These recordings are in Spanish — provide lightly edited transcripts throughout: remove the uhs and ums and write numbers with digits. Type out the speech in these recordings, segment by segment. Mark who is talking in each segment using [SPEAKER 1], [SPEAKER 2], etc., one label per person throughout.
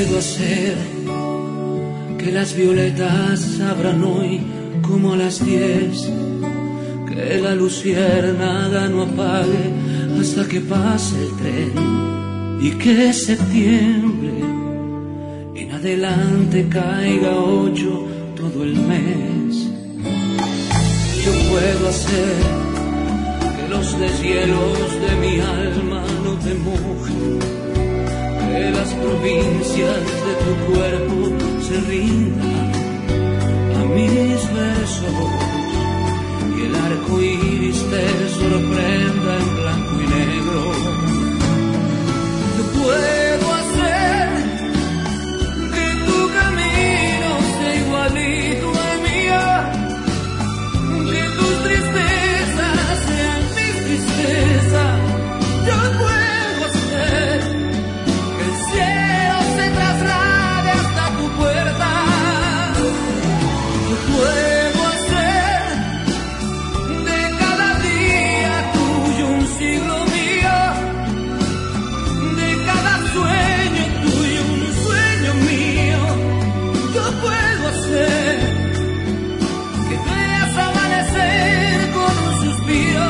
[SPEAKER 1] puedo hacer que las violetas abran hoy como a las 10, que la luciérnaga no apague hasta que pase el tren, y que septiembre en adelante caiga 8 todo el mes. Yo puedo hacer que los deshielos de mi alma no te mojen, que las provincias de tu cuerpo se rindan a mis versos y el arco iris te sorprenda en blanco y negro. Yo puedo hacer que tu camino sea igualito al mío, que tus tristezas sean mis tristezas. Yo puedo hacer que el cielo se traslade hasta tu puerta. Yo puedo hacer de cada día tuyo un siglo mío, de cada sueño tuyo un sueño mío. Yo puedo hacer que veas amanecer con un suspiro.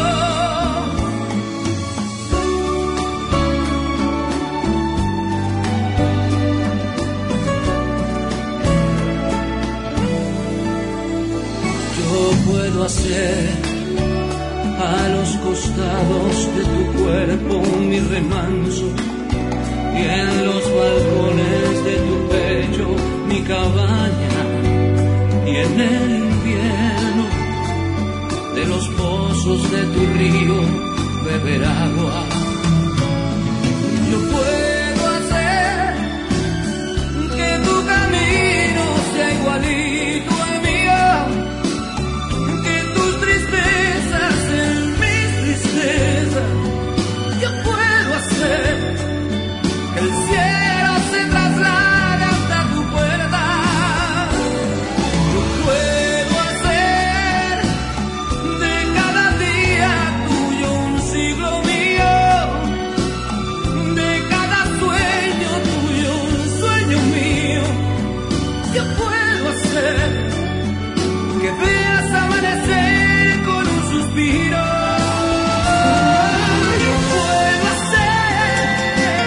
[SPEAKER 1] Yo puedo hacer a los costados de tu cuerpo mi remanso, y en los balcones de tu pecho mi cabaña, y en el invierno de los pozos de tu río beber agua. Yo puedo hacer que tu camino sea igualito al mío, que tus tristezas sean mis tristezas. Yo puedo hacer que el cielo se traslade hasta tu puerta. Yo puedo hacer de cada día tuyo un siglo mío, de cada sueño tuyo un sueño mío. Yo puedo hacer que veas amanecer con un suspiro. Yo puedo hacer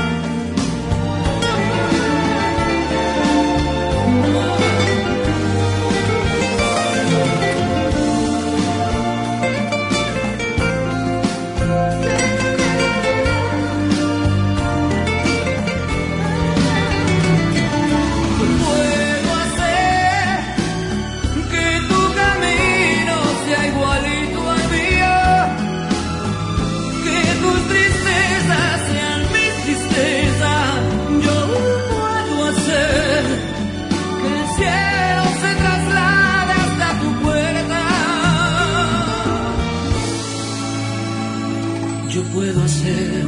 [SPEAKER 1] que tu camino sea igualito al mío, que tus tristezas sean mis tristezas. Yo puedo hacer que el cielo se traslade hasta tu puerta. Yo puedo hacer